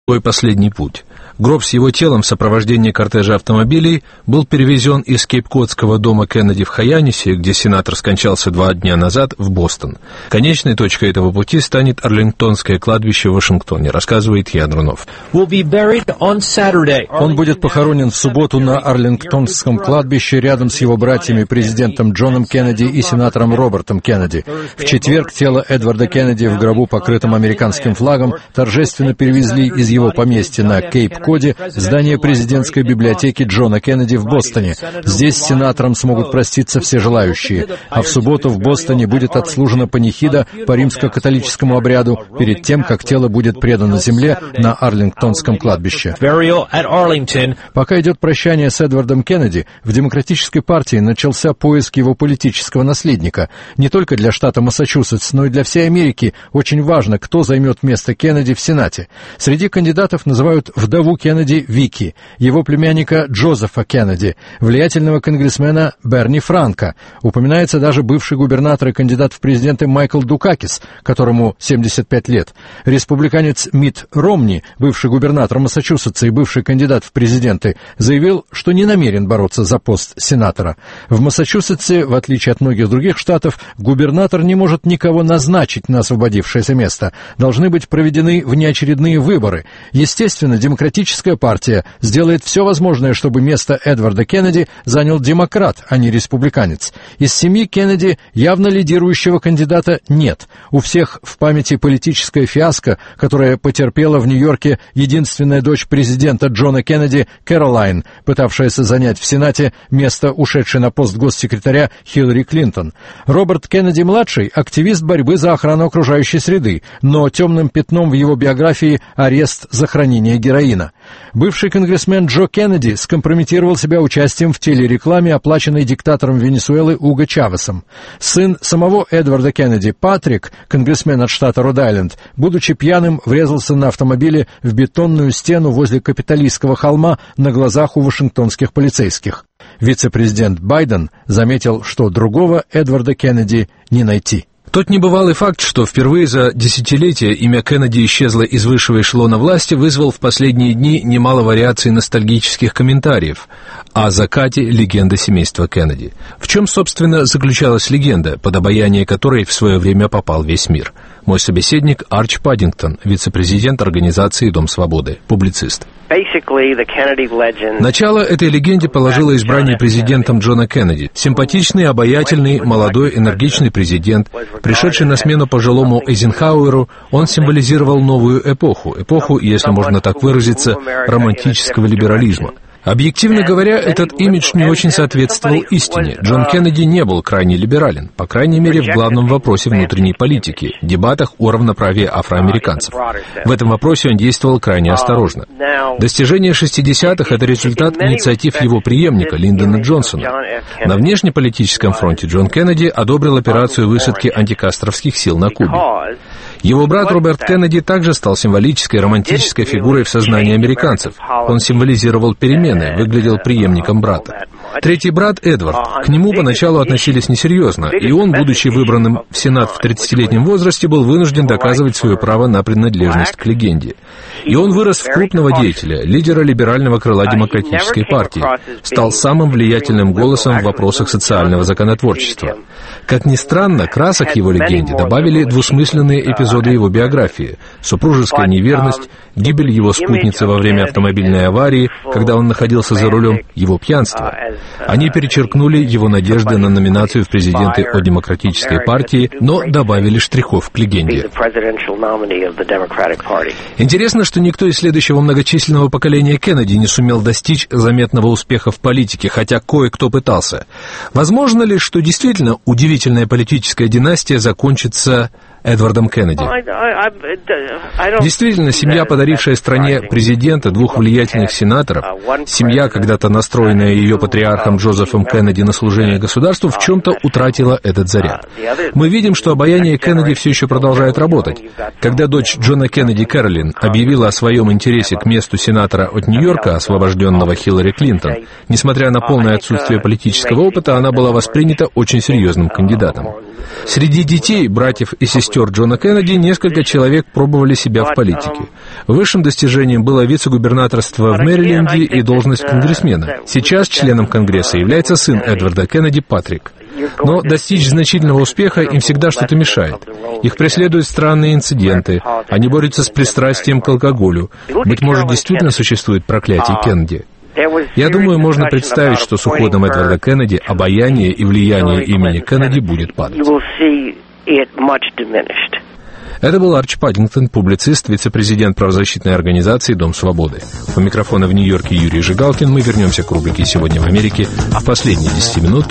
свой последний путь. Гроб с его телом в сопровождении кортежа автомобилей был перевезен из Кейп-Кодского дома Кеннеди в Хайанисе, где сенатор скончался 2 дня назад, в Бостон. Конечной точкой этого пути станет Арлингтонское кладбище в Вашингтоне, рассказывает Ян Рунов. Он будет похоронен в субботу на Арлингтонском кладбище рядом с его братьями, президентом Джоном Кеннеди и сенатором Робертом Кеннеди. В четверг тело Эдварда Кеннеди в гробу, покрытом американским флагом, торжественно перевезли из его поместья на Кейп-Коде в здание президентской библиотеки Джона Кеннеди в Бостоне. Здесь с сенатором смогут проститься все желающие. А в субботу в Бостоне будет отслужена панихида по римско-католическому обряду перед тем, как тело будет предано земле на Арлингтонском кладбище. Пока идет прощание с Эдвардом Кеннеди, в Демократической партии начался поиск его политического наследника. Не только для штата Массачусетс, но и для всей Америки очень важно, кто займет место Кеннеди в Сенате. Среди кандидатов называют вдову Кеннеди Вики, его племянника Джозефа Кеннеди, влиятельного конгрессмена Берни Франка. Упоминается даже бывший губернатор и кандидат в президенты Майкл Дукакис, которому 75 лет. Республиканец Митт Ромни, бывший губернатор Массачусетса и бывший кандидат в президенты, заявил, что не намерен бороться за пост сенатора. В Массачусетсе, в отличие от многих других штатов, губернатор не может никого назначить на освободившееся место. Должны быть проведены внеочередные выборы. Естественно, Демократическая партия сделает все возможное, чтобы место Эдварда Кеннеди занял демократ, а не республиканец. Из семьи Кеннеди явно лидирующего кандидата нет. У всех в памяти политическая фиаско, которая потерпела в Нью-Йорке единственная дочь президента Джона Кеннеди, Кэролайн, пытавшаяся занять в Сенате место ушедшей на пост госсекретаря Хиллари Клинтон. Роберт Кеннеди-младший – активист борьбы за охрану окружающей среды, но темным пятном в его биографии – арест за хранение героина. Бывший конгрессмен Джо Кеннеди скомпрометировал себя участием в телерекламе, оплаченной диктатором Венесуэлы Уго Чавесом. Сын самого Эдварда Кеннеди, Патрик, конгрессмен от штата Род-Айленд, будучи пьяным, врезался на автомобиле в бетонную стену возле Капитолийского холма на глазах у вашингтонских полицейских. Вице-президент Байден заметил, что другого Эдварда Кеннеди не найти. Тот небывалый факт, что впервые за десятилетия имя Кеннеди исчезло из высшего эшелона власти, вызвал в последние дни немало вариаций ностальгических комментариев о закате легенды семейства Кеннеди. В чем, собственно, заключалась легенда, под обаяние которой в свое время попал весь мир? Мой собеседник Арч Паддингтон, вице-президент организации «Дом свободы», публицист. Начало этой легенде положило избрание президентом Джона Кеннеди. Симпатичный, обаятельный, молодой, энергичный президент, пришедший на смену пожилому Эйзенхауэру, он символизировал новую эпоху, если можно так выразиться, романтического либерализма. Объективно говоря, этот имидж не очень соответствовал истине. Джон Кеннеди не был крайне либерален, по крайней мере, в главном вопросе внутренней политики – дебатах о равноправии афроамериканцев. В этом вопросе он действовал крайне осторожно. Достижение 60-х – это результат инициатив его преемника Линдона Джонсона. На внешнеполитическом фронте Джон Кеннеди одобрил операцию высадки антикастровских сил на Кубе. Его брат Роберт Кеннеди также стал символической, романтической фигурой в сознании американцев. Он символизировал перемены, выглядел преемником брата. Третий брат, Эдвард, к нему поначалу относились несерьезно, и он, будучи выбранным в Сенат в 30-летнем возрасте, был вынужден доказывать свое право на принадлежность к легенде. И он вырос в крупного деятеля, лидера либерального крыла Демократической партии, стал самым влиятельным голосом в вопросах социального законотворчества. Как ни странно, красок его легенде добавили двусмысленные эпизоды его биографии: супружеская неверность, гибель его спутницы во время автомобильной аварии, когда он находился за рулем, его пьянство. Они перечеркнули его надежды на номинацию в президенты от Демократической партии, но добавили штрихов к легенде. Интересно, что никто из следующего многочисленного поколения Кеннеди не сумел достичь заметного успеха в политике, хотя кое-кто пытался. Возможно ли, что действительно удивительная политическая династия закончится Эдвардом Кеннеди? Действительно, семья, подарившая стране президента, двух влиятельных сенаторов, семья, когда-то настроенная ее патриархом Джозефом Кеннеди на служение государству, в чем-то утратила этот заряд. Мы видим, что обаяние Кеннеди все еще продолжает работать. Когда дочь Джона Кеннеди, Кэролин, объявила о своем интересе к месту сенатора от Нью-Йорка, освобожденного Хиллари Клинтон, несмотря на полное отсутствие политического опыта, она была воспринята очень серьезным кандидатом. Среди детей, братьев и сестер сестер Джона Кеннеди несколько человек пробовали себя в политике. Высшим достижением было вице-губернаторство в Мэриленде и должность конгрессмена. Сейчас членом Конгресса является сын Эдварда Кеннеди, Патрик. Но достичь значительного успеха им всегда что-то мешает. Их преследуют странные инциденты, они борются с пристрастием к алкоголю. Быть может, действительно существует проклятие Кеннеди. Я думаю, можно представить, что с уходом Эдварда Кеннеди обаяние и влияние имени Кеннеди будет падать. Это был Арчи Паддингтон, публицист, вице-президент правозащитной организации «Дом свободы». У микрофона в Нью-Йорке Юрий Жигалкин. Мы вернемся к рубрике «Сегодня в Америке» в последние 10 минут